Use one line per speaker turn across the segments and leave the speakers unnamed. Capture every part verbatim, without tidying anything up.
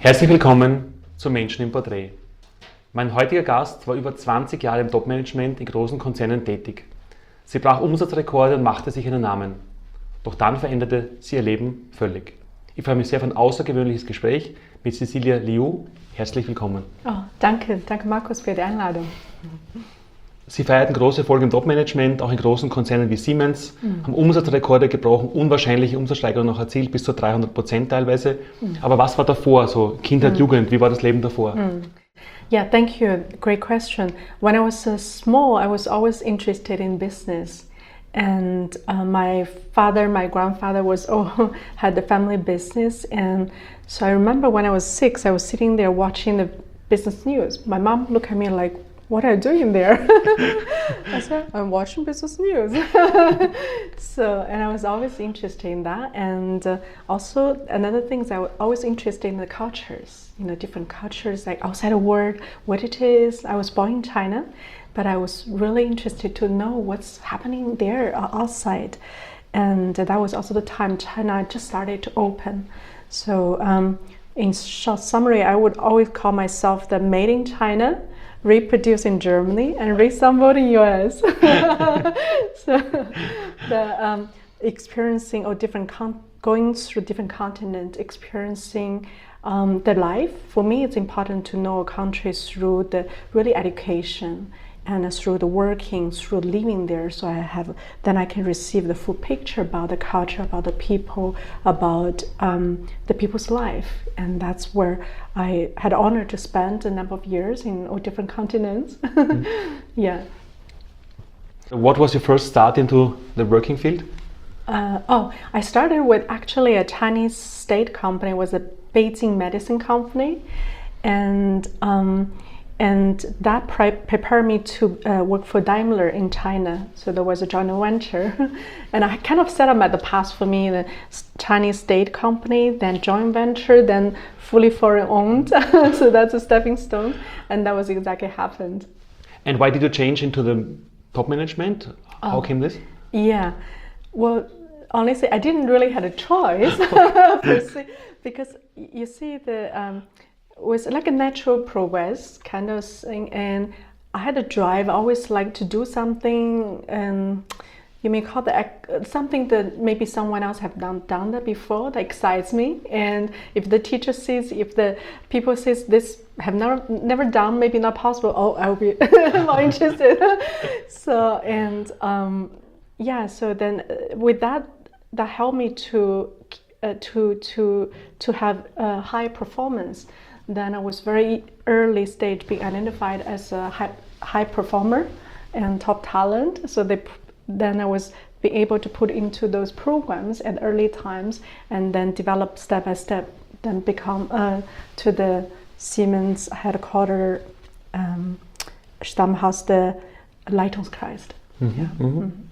Herzlich willkommen zu Menschen im Porträt. Mein heutiger Gast war über zwanzig Jahre im Topmanagement in großen Konzernen tätig. Sie brach Umsatzrekorde und machte sich einen Namen. Doch dann veränderte sie ihr Leben völlig. Ich freue mich sehr auf ein außergewöhnliches Gespräch mit Cecilia Liu. Herzlich willkommen.
Oh, danke, danke Markus für die Einladung.
Sie feierten große Erfolge im Topmanagement, auch in großen Konzernen wie Siemens, mhm. haben Umsatzrekorde gebrochen, unwahrscheinliche Umsatzsteigerungen noch erzielt, bis zu dreihundert Prozent teilweise. Mhm. Aber was war davor, so Kindheit, mhm. Jugend, wie war das Leben davor?
Mhm. Yeah, thank you. Great question. When I was uh, small, I was always interested in business. And uh, my father, my grandfather was oh, had the family business. And so I remember when I was six, I was sitting there watching the business news. My mom looked at me like, "What are you doing there?" I said, "I'm watching business news." So, and I was always interested in that. And uh, also another thing is I was always interested in the cultures, you know, different cultures, like outside the world, what it is. I was born in China, but I was really interested to know what's happening there uh, outside. And uh, that was also the time China just started to open. So um, in short summary, I would always call myself the made in China, reproduced in Germany, and reassembled in U S. So the um, experiencing or different con going through different continents, experiencing um, the life. For me, it's important to know a country through the really education and through the working, through living there. So I have then I can receive the full picture about the culture, about the people, about um, the people's life, and that's where I had honor to spend a number of years in all different continents. Mm. Yeah.
What was your first start into the working field?
Uh, oh, I started with actually a Chinese state company. It was a Beijing medicine company, and um, and that pre prepared me to uh, work for Daimler in China. So there was a joint venture, and I kind of set up at the past for me the Chinese state company, then joint venture, then fully foreign owned. So that's a stepping stone, and that was exactly happened.
And why did you change into the top management? How
Oh,
came this?
Yeah, well, honestly, I didn't really have a choice per se, because you see the. Um, was like a natural progress kind of thing, and I had a drive. I always like to do something, and you may call that something that maybe someone else have done done that before, that excites me. And if the teacher sees, if the people says this have never never done, maybe not possible, oh, I'll be more interested. So and um, yeah, so then with that, that helped me to uh, to to to have a high performance. Then I was very early stage being identified as a high, high performer and top talent. So they, then I was be able to put into those programs at early times, and then develop step by step, then become uh, to the Siemens headquarter um, Stammhaus der Leitungskreis.
Mm-hmm.
Yeah.
Mm-hmm. Mm-hmm.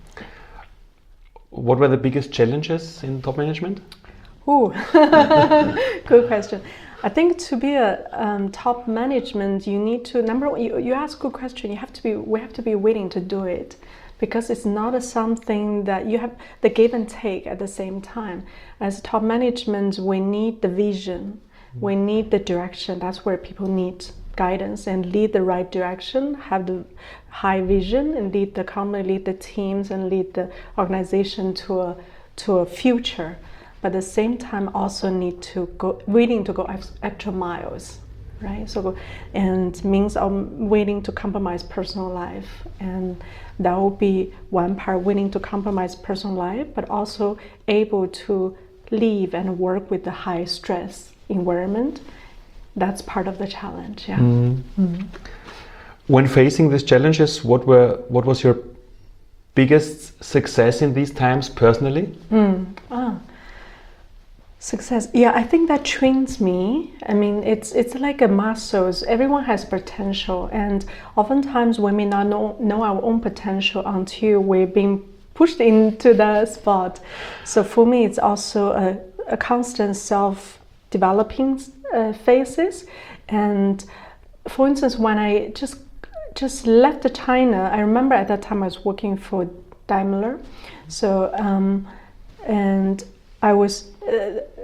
What were the biggest challenges in top management?
Ooh, good question. I think to be a um, top management, you need to number one, you, you ask a good question. You have to be we have to be willing to do it, because it's not a something that you have the give and take at the same time. As top management, we need the vision, mm. we need the direction. That's where people need guidance and lead the right direction. Have the high vision and lead the company, lead the teams, and lead the organization to a to a future. But at the same time, also need to go willing to go extra miles, right? So, and means I'm willing to compromise personal life, and that will be one part, willing to compromise personal life, but also able to live and work with the high stress environment. That's part of the challenge. Yeah.
Mm.
Mm.
When facing these challenges, what were what was your biggest success in these times personally?
Mm. Ah. Success, yeah, I think that trains me. I mean, it's it's like a muscles. Everyone has potential, and oftentimes we may not know, know our own potential until we're being pushed into the spot. So for me, it's also a, a constant self-developing uh, phases. And for instance, when I just just left China, I remember at that time I was working for Daimler. So um, and I was uh,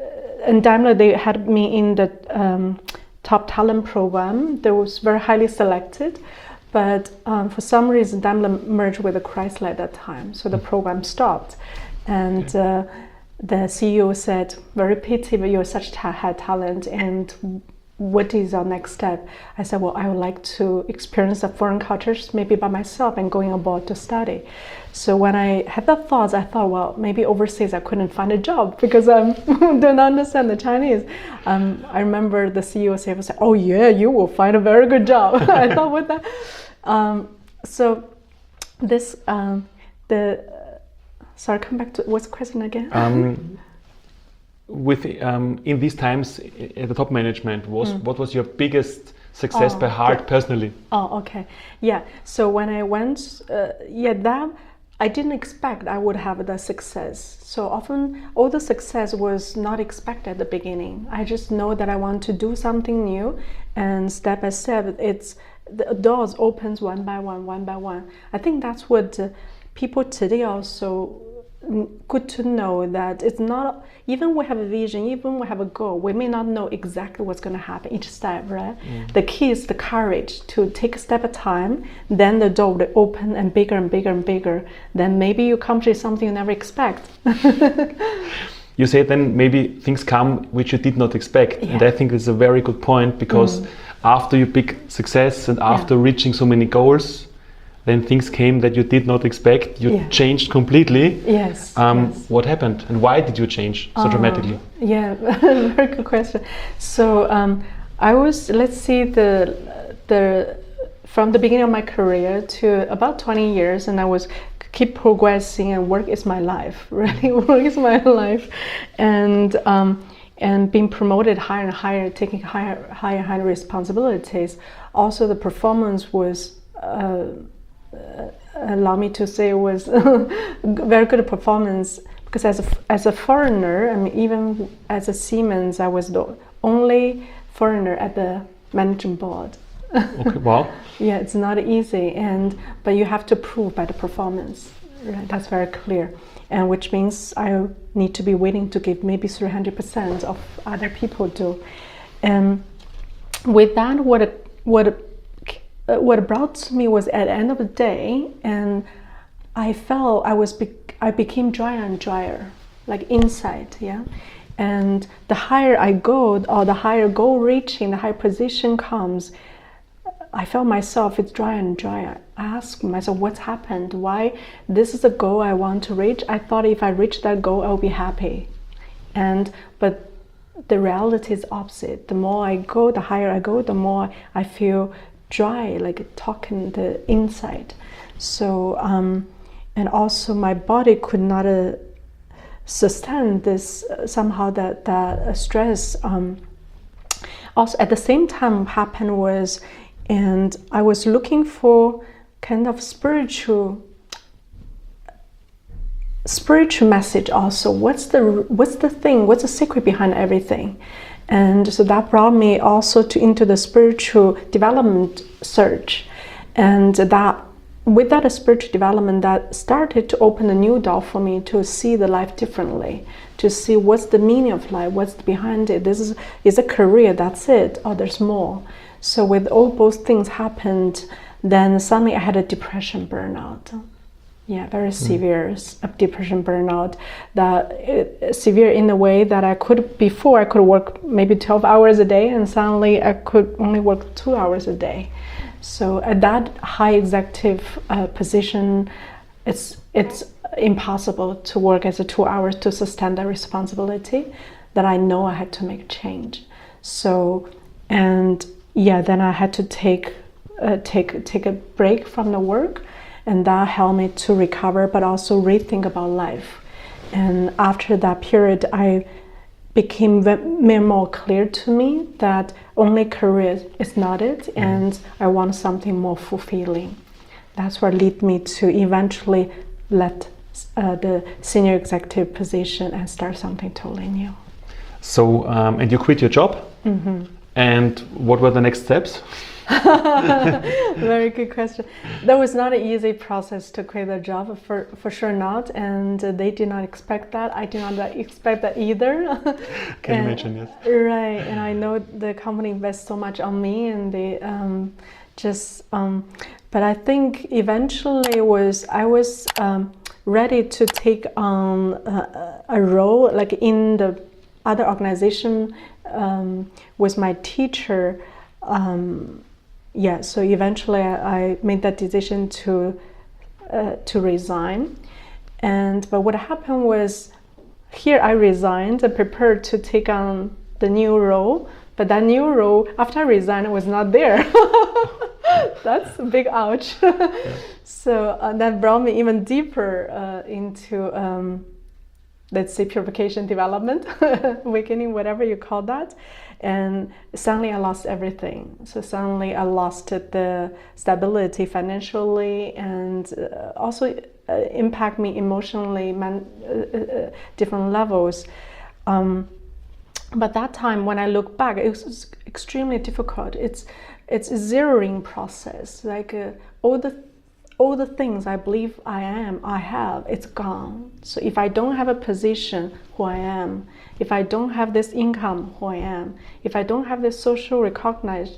in Daimler, they had me in the um, top talent program. That was very highly selected, but um, for some reason, Daimler merged with Chrysler at that time, so the program stopped. And okay. uh, the C E O said, "Very pity, but you're such ta- high talent, and what is our next step?" I said, "Well, I would like to experience the foreign cultures, maybe by myself, and going abroad to study." So when I had that thoughts, I thought, well, maybe overseas I couldn't find a job because I um, don't understand the Chinese. Um, I remember the C E O said, "Oh yeah, you will find a very good job." I thought, what that? Um, so this um, the sorry, come back to what's the question again?
Um, with um, in these times at the top management, was mm. what was your biggest success oh, by heart yeah. personally?
Oh, okay, yeah. So when I went, uh, yeah, that. I didn't expect I would have the success. So often all the success was not expected at the beginning. I just know that I want to do something new, and step by step it's the doors opens one by one, one by one. I think that's what uh, people today also good to know, that it's not, even we have a vision, even we have a goal, we may not know exactly what's going to happen each step, right? Mm. The key is the courage to take a step at a time, then the door will open and bigger and bigger and bigger. Then maybe you accomplish something you never expect.
You say then maybe things come which you did not expect. Yeah. And I think it's a very good point, because mm. after your big success and after yeah. reaching so many goals, then things came that you did not expect. You yeah. changed completely.
Yes,
um,
yes.
What happened and why did you change so uh, dramatically?
Yeah, very good question. So um, I was, let's see, the the from the beginning of my career to about twenty years, and I was keep progressing, and work is my life. Really, work is my life, and um, and being promoted higher and higher, taking higher, higher, higher responsibilities. Also, the performance was. Uh, Uh, allow me to say it was very good performance, because as a, as a foreigner, I mean, even as a Siemens, I was the only foreigner at the managing board.
Okay, wow.
Yeah, it's not easy, and but you have to prove by the performance, right? That's very clear, and which means I need to be willing to give maybe three hundred percent of other people do. And with that, what a, what a, Uh, what brought to me was at the end of the day, and I felt I was be- I became drier and drier, like inside, yeah. And the higher I go, or the higher goal reaching, the higher position comes, I felt myself it's drier and drier. I asked myself, what's happened? Why? This is a goal I want to reach. I thought if I reach that goal, I'll be happy. And but the reality is opposite. The more I go, the higher I go, the more I feel dry, like talking the inside. So um, and also my body could not uh, sustain this uh, somehow that that uh, stress. Um, also at the same time, what happened was, and I was looking for kind of spiritual spiritual message also. What's the what's the thing? What's the secret behind everything? And so that brought me also to into the spiritual development search, and that with that spiritual development, that started to open a new door for me to see the life differently, to see what's the meaning of life, what's behind it. This is is a career, that's it, or there's more. So with all those things happened, then suddenly I had a depression burnout. Yeah, very severe mm. depression burnout. That uh, severe in the way that I could before I could work maybe twelve hours a day, and suddenly I could only work two hours a day. So at that high executive uh, position, it's it's impossible to work as a two hours to sustain that responsibility. That I know I had to make a change. So and yeah, then I had to take uh, take take a break from the work. And that helped me to recover, but also rethink about life. And after that period, I became very more clear to me that only career is not it, and I want something more fulfilling. That's what led me to eventually let uh, the senior executive position and start something totally new.
So, um, and you quit your job?
Mm-hmm.
And what were the next steps?
Very good question. That was not an easy process to quit the job, for, for sure not. And uh, they did not expect that. I did not expect that either.
Can
and,
imagine, yes.
Right. And I know the company invests so much on me, and they um, just, um, but I think eventually was, I was um, ready to take on a, a role like in the other organization um, with my teacher. Um, yeah, so eventually I, I made that decision to uh, to resign, and but what happened was, here I resigned and prepared to take on the new role, but that new role after I resigned was not there. That's a big ouch. Yeah. So uh, that brought me even deeper uh, into um, let's say purification development, awakening, whatever you call that. And suddenly I lost everything. So suddenly I lost the stability financially, and uh, also uh, impact me emotionally, man, uh, uh, different levels. Um, but that time when I look back, it was extremely difficult. It's it's a zeroing process. Like uh, all the all the things I believe I am, I have, it's gone. So if I don't have a position, who I am, if I don't have this income, who I am, if I don't have this social recognize,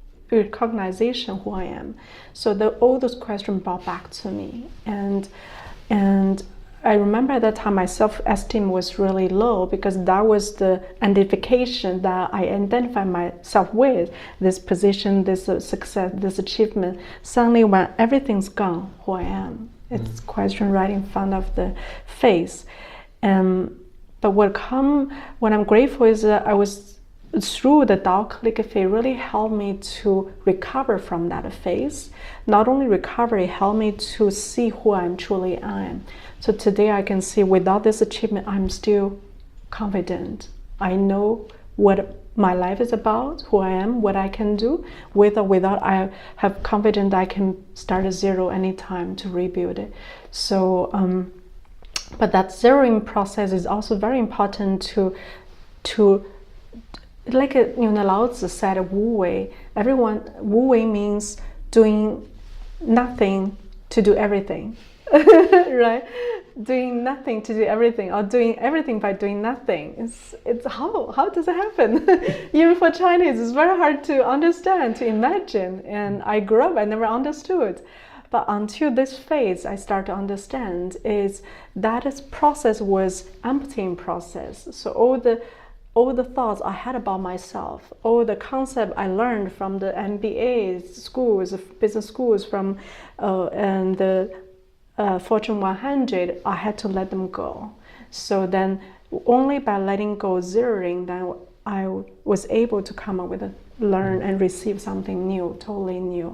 recognition, who I am. So the, all those questions brought back to me. And, and I remember at that time my self-esteem was really low, because that was the identification that I identified myself with, this position, this uh, success, this achievement. Suddenly when everything's gone, who I am, it's mm. question right in front of the face. Um, but what come, what I'm grateful is that I was, through the Tao calligraphy, really helped me to recover from that phase. Not only recover, it helped me to see who I am truly I am. So today I can see without this achievement, I'm still confident. I know what my life is about, who I am, what I can do. With or without, I have confidence I can start at zero anytime to rebuild it. So, um, but that zeroing process is also very important to, to like a, you know, Lao Tzu said, Wu Wei. Everyone, Wu Wei means doing nothing to do everything. Right? Doing nothing to do everything, or doing everything by doing nothing. It's it's how how does it happen? Even for Chinese, it's very hard to understand, to imagine. And I grew up, I never understood. But until this phase, I start to understand is that this process was emptying process. So all the all the thoughts I had about myself, all the concept I learned from the M B A schools, business schools, from uh, and the Uh, Fortune one hundred, I had to let them go. So then only by letting go, zeroing, then I was able to come up with a, learn and receive something new, totally new.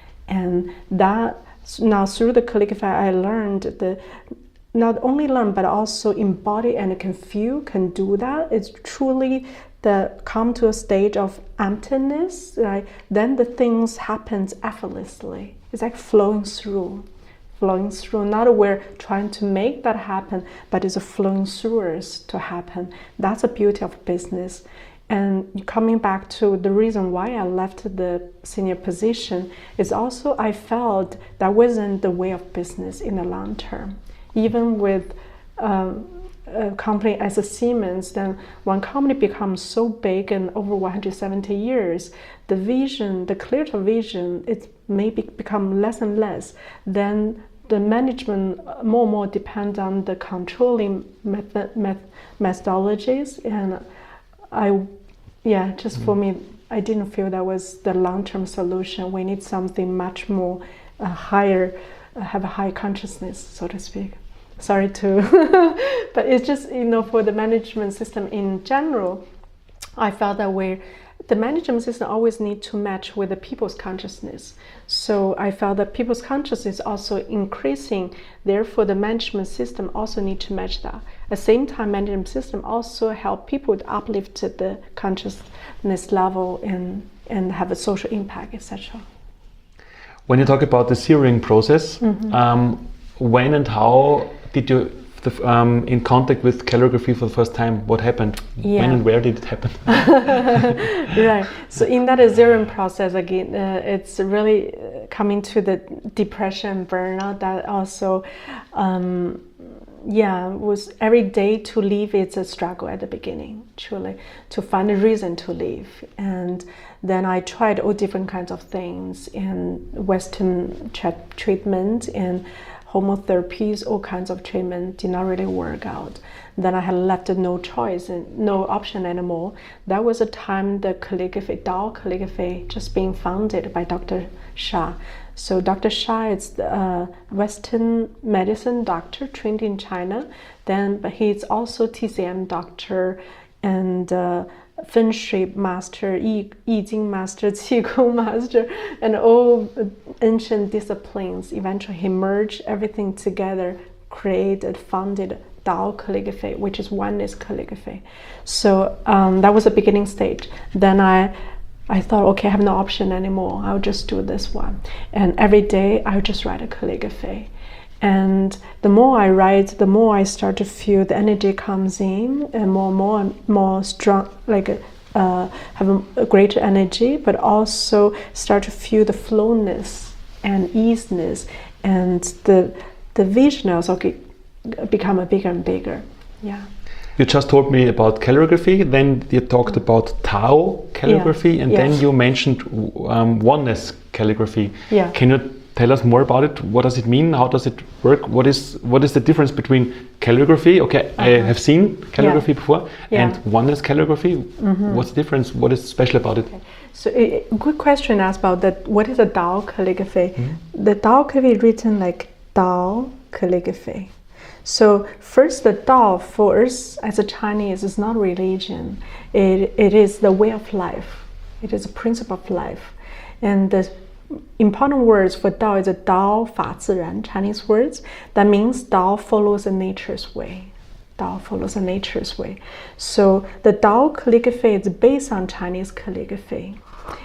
And that, now through the calligraphy, I learned the, not only learn, but also embody and can feel, can do that. It's truly the come to a stage of emptiness, right? Then the things happens effortlessly. It's like flowing through. flowing through, not we're trying to make that happen, but it's a flowing through us to happen. That's the beauty of business. And coming back to the reason why I left the senior position is also I felt that wasn't the way of business in the long term. Even with um, a company as a Siemens, then when company becomes so big and over one hundred seventy years, the vision, the clear vision, it may be, become less and less. Then the management more and more depend on the controlling method, met, methodologies, and I, yeah, just mm-hmm. for me, I didn't feel that was the long-term solution. We need something much more uh, higher, uh, have a high consciousness, so to speak. Sorry to, but it's just, you know, for the management system in general, I felt that we, the management system always need to match with the people's consciousness. So I felt that people's consciousness also increasing, therefore the management system also need to match that. At the same time, management system also help people to uplift the consciousness level and, and have a social impact, et cetera.
When you talk about the zeroing process, mm-hmm. um, when and how did you the, f- um, in contact with calligraphy for the first time? What happened?
Yeah.
When and where did it happen?
Right. So in that zeroing process again, uh, it's really uh, coming to the depression, burnout. That also, um, yeah, was every day to live. It's a struggle at the beginning, truly, to find a reason to live. And then I tried all different kinds of things in Western tra- treatment and homotherapies, all kinds of treatment did not really work out. Then I had left no choice and no option anymore. That was a time the calligraphy, Dao calligraphy, just being founded by Doctor Sha. So Doctor Sha is a Western medicine doctor trained in China. Then, but he's also T C M doctor and uh, Feng Shui master, Yi, Yi Jing master, Qigong master, and all ancient disciplines. Eventually, he merged everything together, created, founded Dao calligraphy, which is oneness calligraphy. So um, that was the beginning stage. Then I, I thought, okay, I have no option anymore. I'll just do this one. And every day, I'll just write a calligraphy. And the more I write, the more I start to feel the energy comes in, and more, more, more strong, like uh, have a, a greater energy, but also start to feel the flowness and easiness, and the the vision also get, become a bigger and bigger. Yeah.
You just told me about calligraphy, then you talked about Tao calligraphy,
Yeah.
and
Yeah.
then you mentioned um, oneness calligraphy.
Yeah.
Can you tell us more about it? What does it mean? How does it work? What is what is the difference between calligraphy? Okay, I
Uh-huh.
have seen calligraphy
Yeah.
before,
Yeah.
and oneness calligraphy.
Mm-hmm.
What's the difference? What is special about it?
Okay. So a good question asked about that. What is a Dao calligraphy?
Mm-hmm.
The Dao calligraphy is written like Dao calligraphy. So first, the Dao for us as a Chinese is not religion. It, it is the way of life. It is a principle of life. And the important words for Dao is a Dao Fa Ziran, Chinese words. That means Dao follows the nature's way. Dao follows the nature's way. So the Dao calligraphy is based on Chinese calligraphy.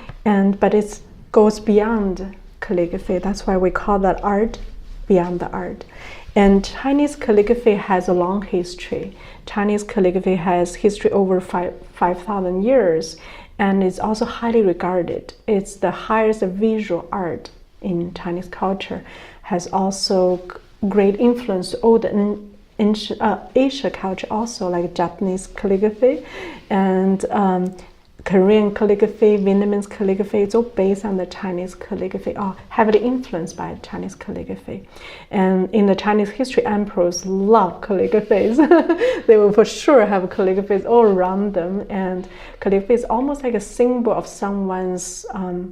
And but it goes beyond calligraphy. That's why we call that art beyond the art. And Chinese calligraphy has a long history. Chinese calligraphy has history over five five thousand years, and is also highly regarded. It's the highest visual art in Chinese culture. Has also great influence all the in, in, uh, Asia culture, also like Japanese calligraphy, and um, Korean calligraphy, Vietnamese calligraphy. It's all based on the Chinese calligraphy, or heavily influenced by Chinese calligraphy. And in the Chinese history, emperors love calligraphies. They will for sure have calligraphies all around them. And calligraphy is almost like a symbol of someone's um,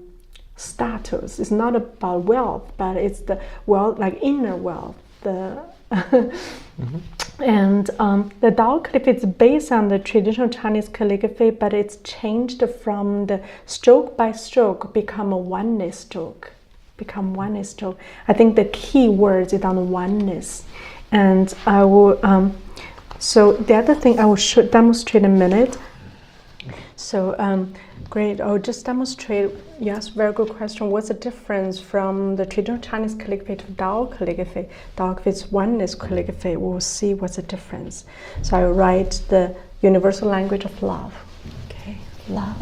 status. It's not about wealth, but it's the wealth, like inner wealth. The mm-hmm. And um, the Dao calligraphy is based on the traditional Chinese calligraphy, but it's changed from the stroke by stroke, become a oneness stroke, become oneness stroke. I think the key words is on oneness. And I will, um, so the other thing I will show, demonstrate in a minute. So um, great, I'll just demonstrate. Yes, very good question. What's the difference from the traditional Chinese calligraphy to Dao calligraphy? Dao calligraphy is oneness calligraphy. We'll see what's the difference. So I write the universal language of love. Okay, love.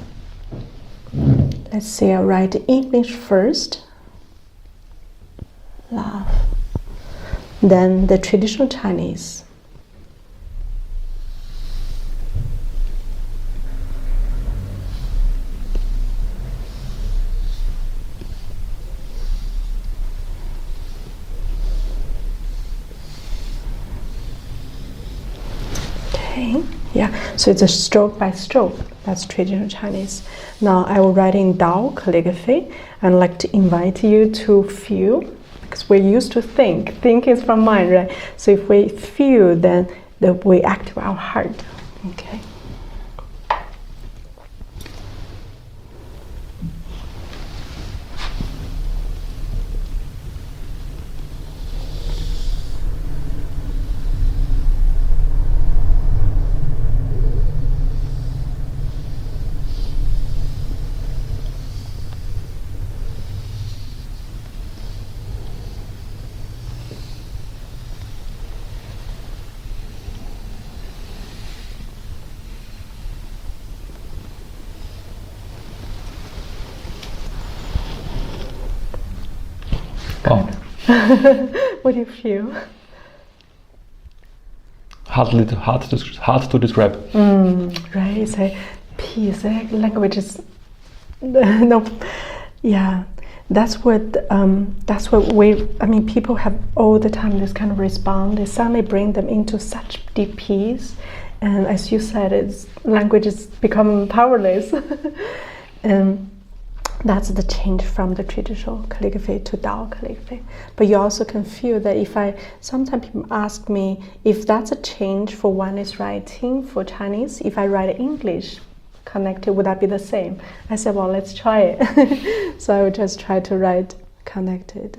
Let's see, I write English first. Love. Then the traditional Chinese. Okay, yeah, so it's a stroke by stroke. That's traditional Chinese. Now I will write in Dao calligraphy. I'd like to invite you to feel, because we're used to think. Think is from mind, right? So if we feel, then the, we activate our heart. Okay.
Wow.
What do you feel?
Hard, to- hard, to, hard to describe.
Mm, right, it's a piece. eh, Language is no, yeah. That's what um, that's what we. I mean, people have all the time this kind of response. They suddenly bring them into such deep peace, and as you said, it's language is become powerless, and that's the change from the traditional calligraphy to Dao calligraphy. But you also can feel that if I sometimes people ask me if that's a change for one is writing for Chinese. If I write English connected, would that be the same? I said, well, let's try it. So I would just try to write connected.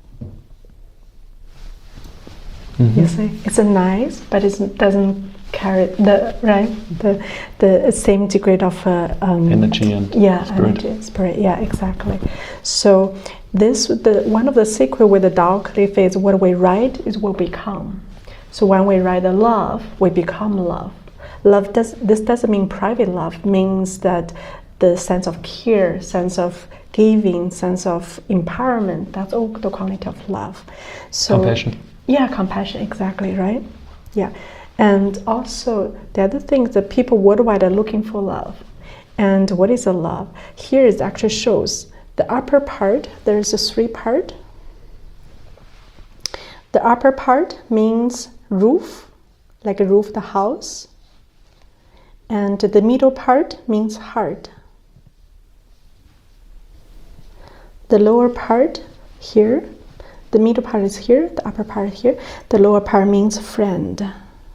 Mm-hmm.
You see, it's a nice, but it doesn't carry the right the the same degree of uh, um,
Energy and
yeah
spirit.
energy spirit. Yeah, exactly. So this the one of the secret with the Dao calligraphy is what we write is what we become. So when we write the love, we become love. Love does this doesn't mean private love. Means that the sense of care, sense of giving, sense of empowerment. That's all the quality of love. So
Compassion.
yeah, compassion. Exactly right. Yeah, and also the other thing is that people worldwide are looking for love. And what is a love? Here it actually shows the upper part. There is a three part. The upper part means roof, like a roof, the house. And the middle part means heart. The lower part here, the middle part is here, the upper part here. The lower part means friend.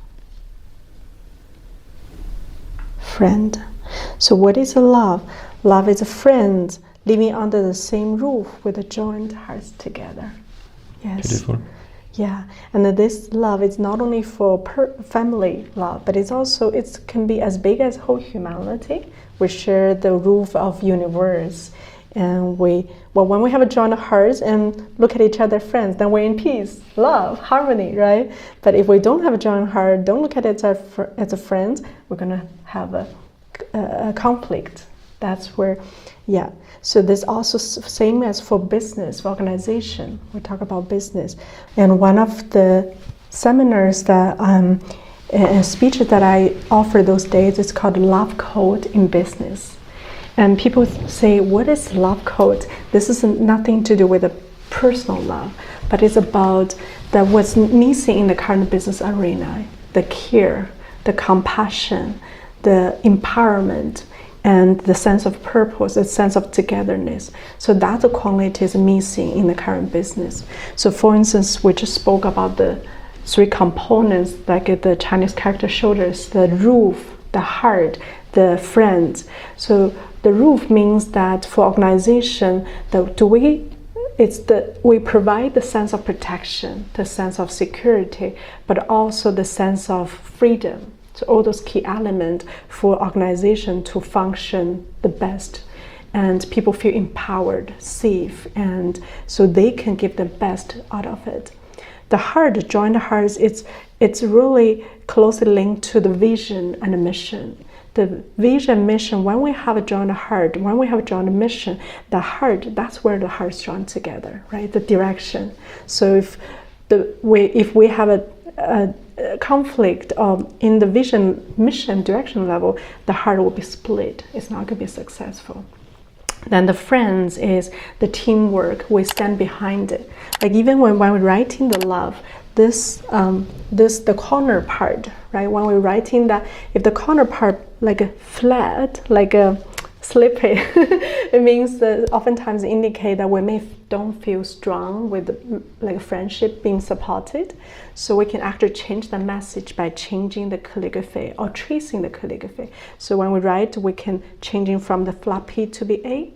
Friend. So what is a love? Love is a friend living under the same roof with a joined hearts together. Yes.
Beautiful.
Yeah, and that this love is not only for per family love, but it's also it can be as big as whole humanity. We share the roof of universe, and we well when we have a joined hearts and look at each other friends, then we're in peace, love, harmony, right? But if we don't have a joined heart, don't look at it as a, as a friend, we're gonna have a, a, a conflict. That's where, yeah. So there's also same as for business, for organization. We talk about business, and one of the seminars that um, a speech that I offer those days is called Love Code in Business. And people say, "What is love code?" This is nothing to do with a personal love, but it's about that what's missing in the current business arena: the care, the compassion, the empowerment, and the sense of purpose, the sense of togetherness. So that's the quality is missing in the current business. So for instance, we just spoke about the three components, like the Chinese character shoulders, the roof, the heart, the friends. So the roof means that for organization, the, do we, it's the, we provide the sense of protection, the sense of security, but also the sense of freedom. So all those key elements for organization to function the best, and people feel empowered, safe, and so they can give the best out of it. The heart, joined hearts, it's it's really closely linked to the vision and the mission. The vision, mission. When we have a joined heart, when we have a joined mission, the heart, that's where the hearts join together, right? The direction. So if the we if we have a, a conflict um, in the vision, mission, direction level, the heart will be split. It's not going to be successful. Then the friends is the teamwork. We stand behind it. Like even when, when we're writing the love, this um, this the corner part, right? When we're writing that, if the corner part like a flat, like a slippery, it means that oftentimes indicate that we may don't feel strong with like friendship being supported. So we can actually change the message by changing the calligraphy or tracing the calligraphy. So when we write, we can changing from the flat P to be A.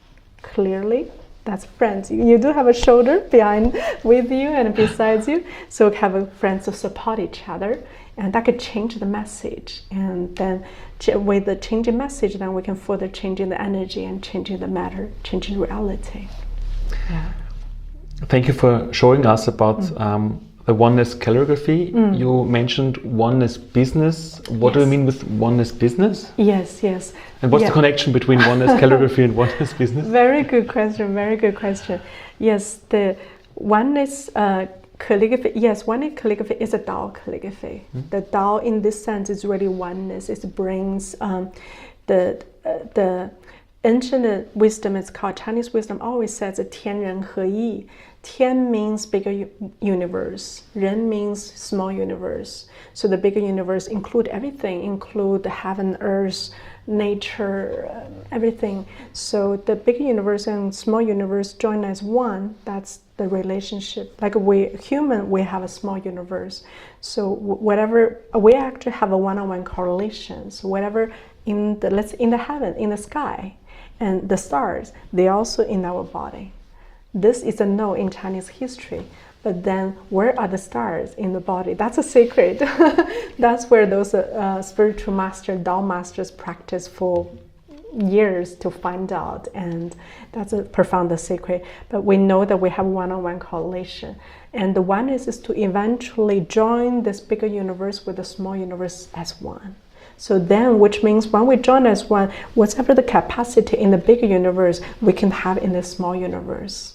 Clearly, that's friends. You, you do have a shoulder behind with you and besides you. So we have a friends to support each other. And that could change the message, and then with the changing message, then we can further changing the energy and changing the matter, changing reality. Yeah.
Thank you for showing us about mm. um, the oneness calligraphy. Mm. You mentioned oneness business. What yes. do you mean with oneness business?
Yes, yes.
And what's
yeah.
the connection between oneness calligraphy and oneness business?
Very good question. Very good question. Yes, the oneness uh, calligraphy, yes, oneness calligraphy is a Dao calligraphy. Mm-hmm. The Dao in this sense is really oneness. It brings um, the uh, the ancient wisdom, it's called Chinese wisdom, always says 天人合一. Tian means bigger universe. Ren means small universe. So the bigger universe include everything, include the heaven, earth, nature, uh, everything. So the bigger universe and small universe join as one. That's the relationship. Like we human, we have a small universe. So whatever, we actually have a one-on-one correlation. So whatever in the, let's in the heaven, in the sky, and the stars, they also in our body. This is a no in Chinese history. But then where are the stars in the body? That's a secret. That's where those uh, spiritual masters, Dao masters practice for years to find out. And that's a profound secret. But we know that we have one-on-one correlation. And the oneness is to eventually join this bigger universe with the small universe as one. So then, which means when we join as one, whatever the capacity in the bigger universe, we can have in the small universe.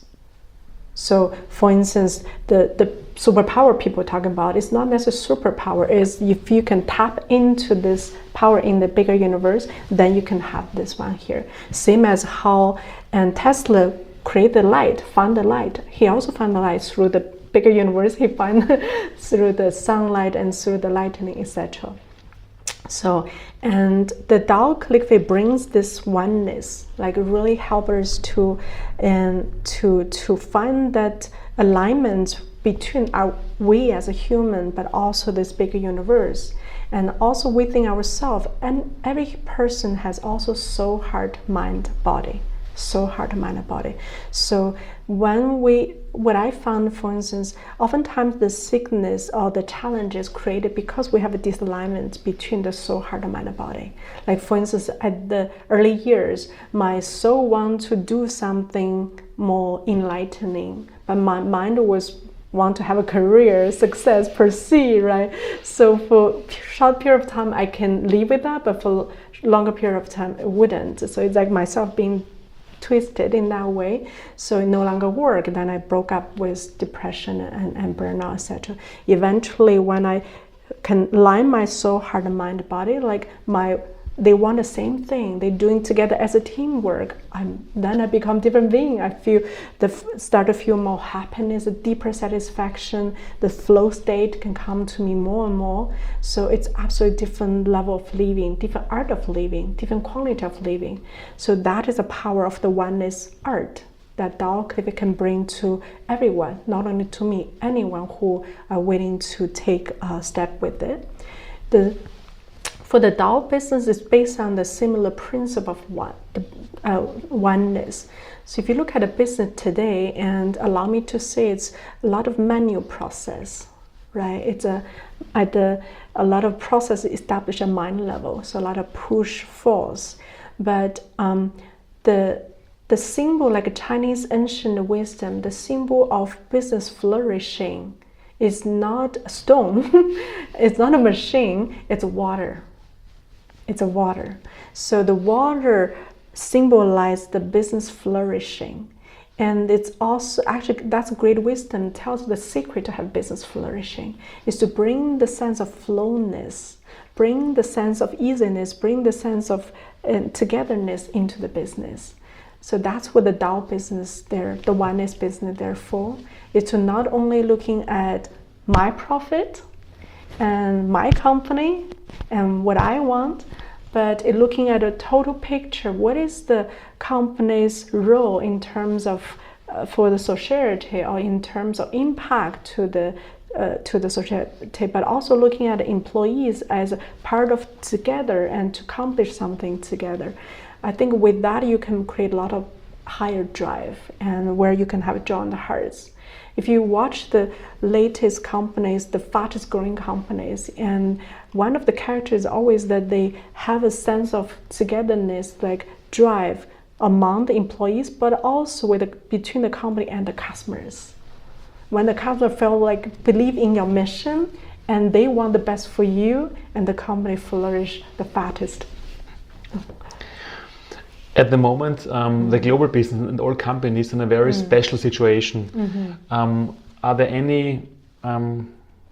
So, for instance, the, the superpower people talking about is not necessarily superpower. Is if you can tap into this power in the bigger universe, then you can have this one here. Same as how and Tesla created light, found the light. He also found the light through the bigger universe. He found through the sunlight and through the lightning, et cetera. So, and the Dao calligraphy brings this oneness, like really help us to, and to to find that alignment between our we as a human, but also this bigger universe, and also within ourselves. And every person has also soul, heart, mind, body. Soul, heart, mind, and body. So when we, what I found, for instance, oftentimes the sickness or the challenge is created because we have a disalignment between the soul, heart, mind, and body. Like for instance, at the early years, my soul wanted to do something more enlightening, but my mind was want to have a career, success, pursue, right? So for short period of time, I can live with that, but for longer period of time, it wouldn't. So it's like myself being twisted in that way, so it no longer worked. Then I broke up with depression and, and burnout, et cetera. Eventually, when I can line my soul, heart, and mind, body, like my, they want the same thing. They're doing together as a teamwork. I'm then I become different being. I feel the start to feel more happiness, a deeper satisfaction. The flow state can come to me more and more. So it's absolutely different level of living, different art of living, different quality of living. So that is the power of the oneness art that Dao calligraphy can bring to everyone, not only to me, anyone who are willing to take a step with it. The For the Dao business, it's based on the similar principle of one, the, uh, oneness. So if you look at a business today, and allow me to say, it's a lot of manual process, right? It's a at the a lot of process established at mind level, so a lot of push force. But um, the the symbol, like a Chinese ancient wisdom, the symbol of business flourishing is not a stone, it's not a machine, it's water. It's a water. So the water symbolizes the business flourishing. And it's also, actually, that's great wisdom, tells the secret to have business flourishing, is to bring the sense of flowness, bring the sense of easiness, bring the sense of uh, togetherness into the business. So that's what the Dao business there, the oneness business therefore, is to not only looking at my profit and my company and what I want, but it looking at a total picture. What is the company's role in terms of uh, for the society, or in terms of impact to the uh, to the society, but also looking at employees as a part of together and to accomplish something together. I think with that you can create a lot of higher drive, and where you can have joy in the hearts. If you watch the latest companies, the fastest growing companies, and one of the characters is always that they have a sense of togetherness, like drive among the employees, but also with the, between the company and the customers. When the customer feel like believe in your mission and they want the best for you, and the company flourish the fastest.
At the moment, um, the global business and all companies in a very mm. special situation. Mm-hmm. Um, are there any um,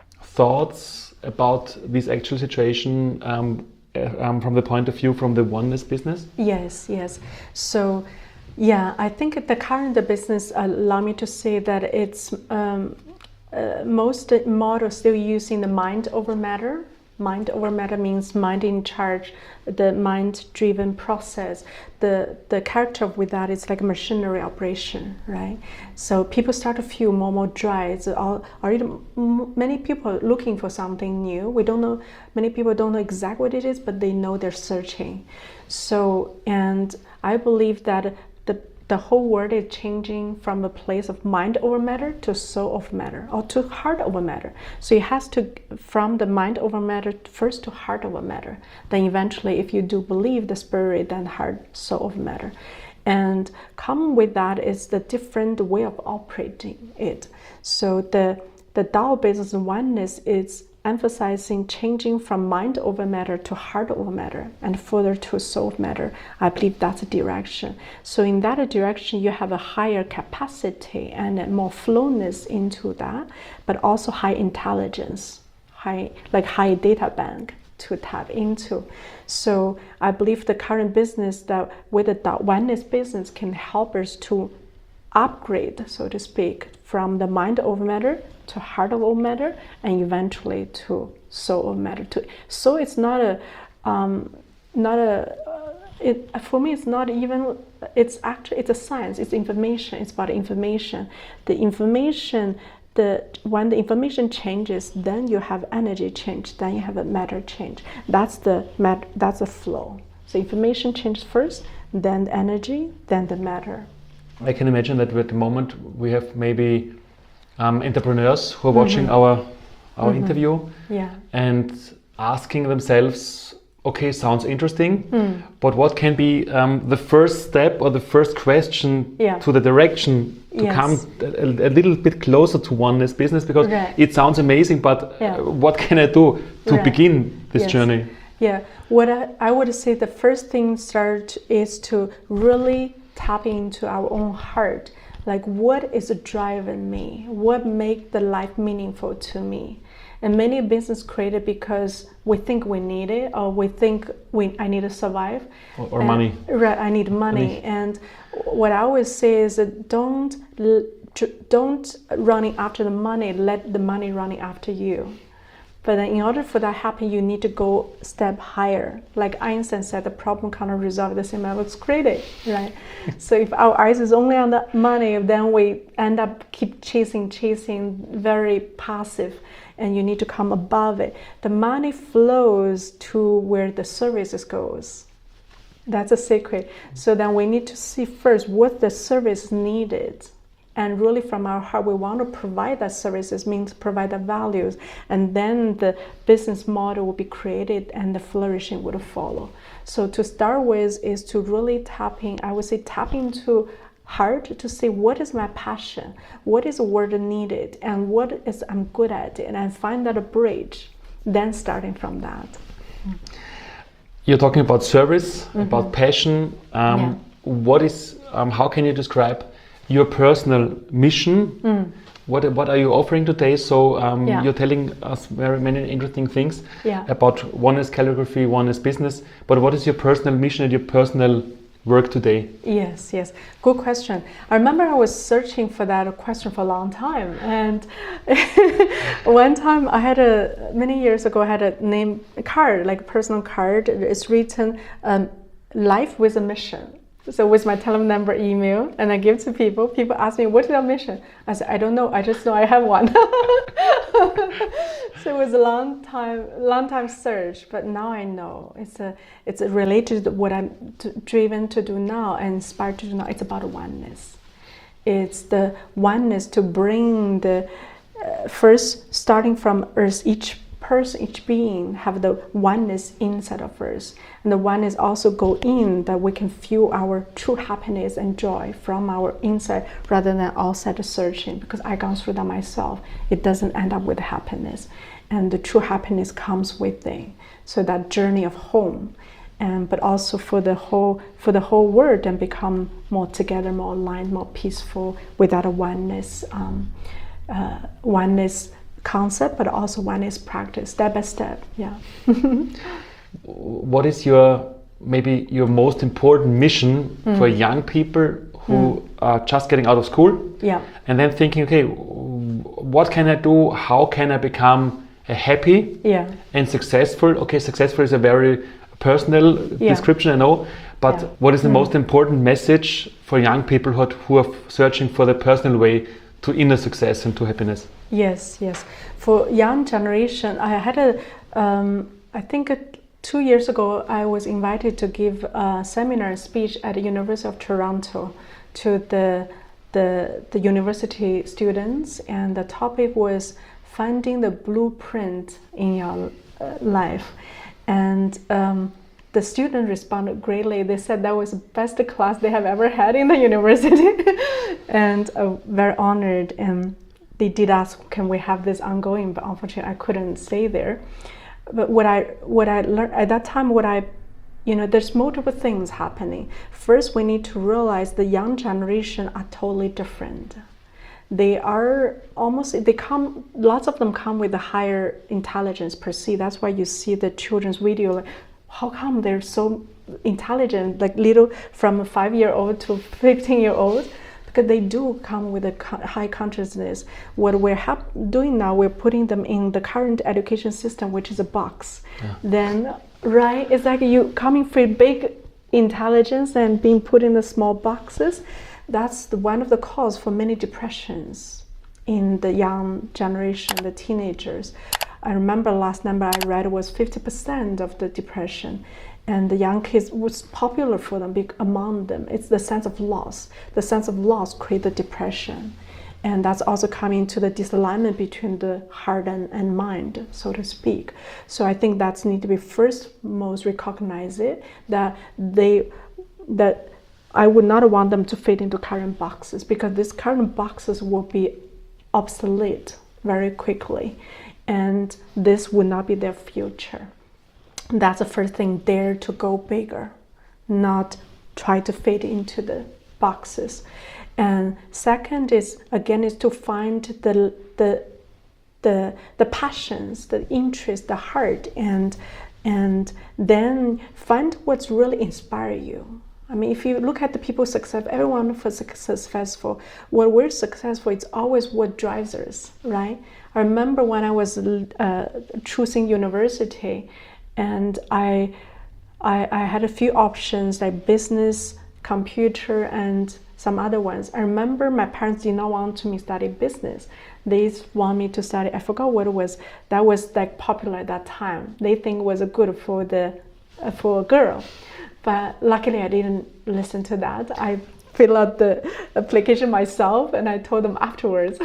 thoughts about this actual situation um, uh, um, from the point of view from the oneness business?
Yes, yes. So, yeah, I think the current business allow me to say that it's um, uh, most models still using the mind over matter. Mind over matter means mind in charge, the mind-driven process. The the character with that is like a machinery operation, right? So people start to feel more more dry. It's all, already many people are looking for something new. We don't know. Many people don't know exactly what it is, but they know they're searching. So, and I believe that the the whole world is changing from a place of mind over matter to soul over matter, or to heart over matter. So it has to, from the mind over matter, first to heart over matter. Then eventually, if you do believe the spirit, then heart, soul over matter. And common with that is the different way of operating it. So the, the Tao business oneness is emphasizing changing from mind over matter to heart over matter, and further to soul matter. I believe that's a direction. So in that direction, you have a higher capacity and more flowness into that, but also high intelligence, high like high data bank to tap into. So I believe the current business that with the oneness business can help us to upgrade, so to speak, from the mind over matter to heart over matter, and eventually to soul over matter. To so it's not a, um, not a. Uh, it for me it's not even. It's actually it's a science. It's information. It's about information. The information. The when the information changes, then you have energy change. Then you have a matter change. That's the mat. That's a flow. So information changes first, then the energy, then the matter.
I can imagine that at the moment we have maybe um, entrepreneurs who are watching mm-hmm. our our mm-hmm. interview
yeah.
and asking themselves, okay, sounds interesting,
mm.
but what can be um, the first step or the first question
yeah.
to the direction to
yes.
come a, a little bit closer to oneness business, because
right.
it sounds amazing, but
yeah.
uh, what can I do to
right.
begin this
yes.
journey?
Yeah, what I, I would say the first thing start is to really tap into our own heart. Like, what is driving me? What makes the life meaningful to me? And many business created because we think we need it, or we think we I need to survive.
Or, or
and,
money.
Right, I need money. money. And what I always say is that don't don't running after the money. Let the money running after you. But then in order for that to happen, you need to go a step higher. Like Einstein said, the problem cannot resolve the same way it was created, right? So if our eyes is only on the money, then we end up keep chasing, chasing, very passive, and you need to come above it. The money flows to where the services goes. That's a secret. So then we need to see first what the service needed. And really from our heart, we want to provide that services, means provide the values. And then the business model will be created and the flourishing would follow. So to start with is to really tapping, I would say tap into heart to see what is my passion, what is the word needed, and what is I'm good at, and I find that a bridge, then starting from that.
You're talking about service, mm-hmm. about passion. Um,
yeah.
What is, um, how can you describe your personal mission?
Mm.
What what are you offering today? So um,
yeah.
you're telling us very many interesting things
yeah.
about oneness calligraphy, oneness business. But what is your personal mission and your personal work today?
Yes, yes, good question. I remember I was searching for that question for a long time, and one time I had a many years ago I had a name a card, like a personal card. It's written um, "Life with a Mission." So with my telephone number, email, and I give to people. People ask me, what is your mission? I said, I don't know. I just know I have one. So it was a long time, long time search, but now I know. It's a, it's a related to what I'm t- driven to do now and inspired to do now. It's about oneness. It's the oneness to bring the, uh, first starting from Earth, each person, each being have the oneness inside of us, and the oneness also go in that we can feel our true happiness and joy from our inside rather than outside searching, because I gone through that myself. It doesn't end up with happiness, and the true happiness comes within. So that journey of home, and but also for the whole for the whole world, and become more together, more aligned, more peaceful, without a oneness um, uh, oneness concept, but also oneness practice, step by step. Yeah.
What is your maybe your most important mission mm. for young people who mm. are just getting out of school?
Yeah.
And then thinking, okay, what can I do? How can I become a happy
yeah.
and successful? Okay, successful is a very personal yeah. description, I know, but yeah. what is the mm. most important message for young people who are, who are searching for the personal way to inner success and to happiness?
Yes, yes. For young generation, I had a, um, I think a, two years ago, I was invited to give a seminar speech at the University of Toronto to the, the, the university students, and the topic was finding the blueprint in your uh, life. And um, the students responded greatly. They said that was the best class they have ever had in the university. And uh, very honored. And they did ask, can we have this ongoing? But unfortunately, I couldn't stay there. But what I what I learned at that time, what I, you know, there's multiple things happening. First, we need to realize the young generation are totally different. They are almost, they come, lots of them come with a higher intelligence per se. That's why you see the children's video, like, how come they're so intelligent, like little, from a five-year-old to fifteen-year-old? Because they do come with a high consciousness. What we're hap- doing now, we're putting them in the current education system, which is a box. Yeah. Then, right, it's like you coming from big intelligence and being put in the small boxes. That's the, one of the cause for many depressions in the young generation, the teenagers. I remember last number I read was fifty percent of the depression. And the young kids was popular for them, among them. It's the sense of loss. The sense of loss creates the depression. And that's also coming to the disalignment between the heart and, and mind, so to speak. So I think that's need to be first most recognize it, that they, that I would not want them to fit into current boxes, because these current boxes will be obsolete very quickly. And this would not be their future. That's the first thing, dare to go bigger, not try to fit into the boxes. And second is, again, is to find the the the the passions, the interest, the heart, and and then find what's really inspire you. I mean, if you look at the people's success, everyone was successful. What we're successful, it's always what drives us, right? I remember when I was uh, choosing university, and I, I, I had a few options like business, computer, and some other ones. I remember my parents did not want me to study business. They want me to study, I forgot what it was, that was like popular at that time. They think it was good for the uh, for a girl. But luckily I didn't listen to that. I filled out the application myself, and I told them afterwards.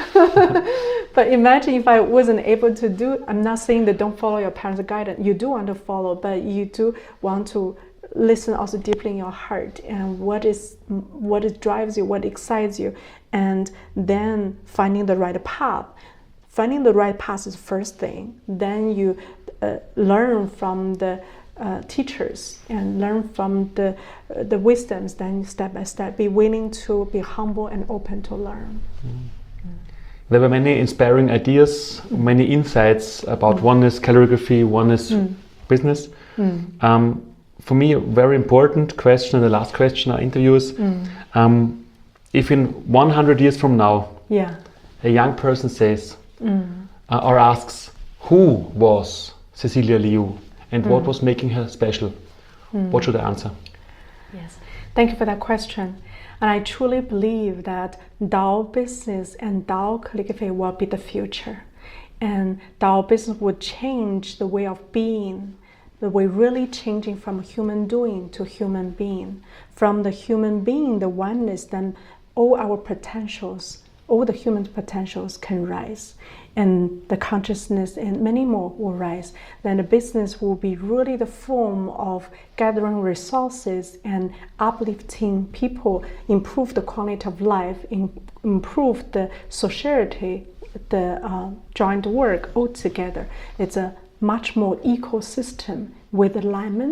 But imagine if I wasn't able to do, I'm not saying that don't follow your parents' guidance. You do want to follow, but you do want to listen also deeply in your heart, and what is what it drives you, what excites you, and then finding the right path. Finding the right path is the first thing. Then you uh, learn from the uh, teachers and learn from the uh, the wisdoms. Then step by step, be willing to be humble and open to learn.
Mm. There were many inspiring ideas, mm. many insights about mm. oneness calligraphy, oneness mm. business. Mm. Um, for me, a very important question, and the last question I interview is, mm. um, if in one hundred years from now,
yeah.
a young person says
mm.
uh, or asks, who was Cecilia Liu and mm. what was making her special, mm. what should I answer?
Yes, thank you for that question. And I truly believe that Dao business and Dao calligraphy will be the future. And Dao business would change the way of being, the way really changing from human doing to human being. From the human being, the oneness, then all our potentials, all the human potentials can rise. And the consciousness and many more will rise. Then the business will be really the form of gathering resources and uplifting people, improve the quality of life, in, improve the society, the uh, joint work all together. It's a much more ecosystem with alignment,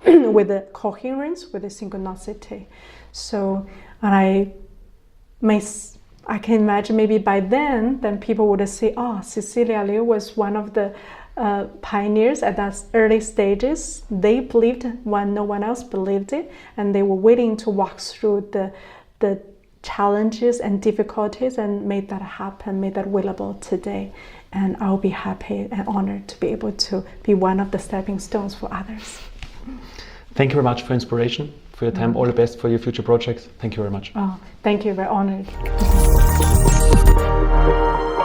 with the coherence, with the synchronicity. So, and I may, I can imagine maybe by then, then people would say, oh, Cecilia Liu was one of the uh, pioneers at that early stages. They believed when no one else believed it, and they were willing to walk through the, the challenges and difficulties and made that happen, made that willable today. And I'll be happy and honored to be able to be one of the stepping stones for others.
Thank you very much for inspiration, for your time. Mm-hmm. All the best for your future projects. Thank you very much.
Oh, thank you. Very honored.